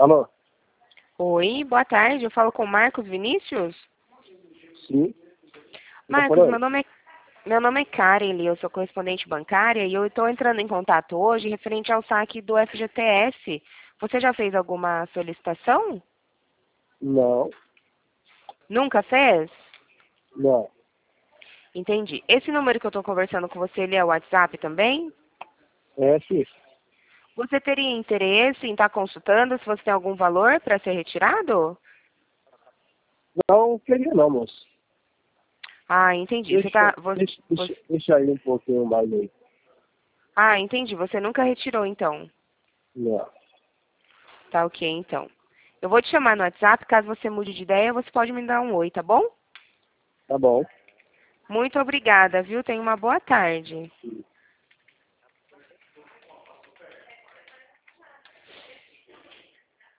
Alô? Oi, boa tarde. Eu falo com o Marcos Vinícius? Sim. Marcos, meu nome é Karen, eu sou correspondente bancária e eu estou entrando em contato hoje referente ao saque do FGTS. Você já fez alguma solicitação? Não, Nunca fez? não. Entendi. Esse número que eu estou conversando com você, ele é o WhatsApp também? É sim. Você teria interesse em estar consultando se você tem algum valor para ser retirado? Não queria não, moço. Ah, entendi. Deixa aí um pouquinho mais aí. Ah, entendi. Você nunca retirou, então. Não. Tá ok, então. Eu vou te chamar no WhatsApp, caso você mude de ideia, você pode me dar um oi, tá bom? Tá bom. Muito obrigada, viu? Tenha uma boa tarde.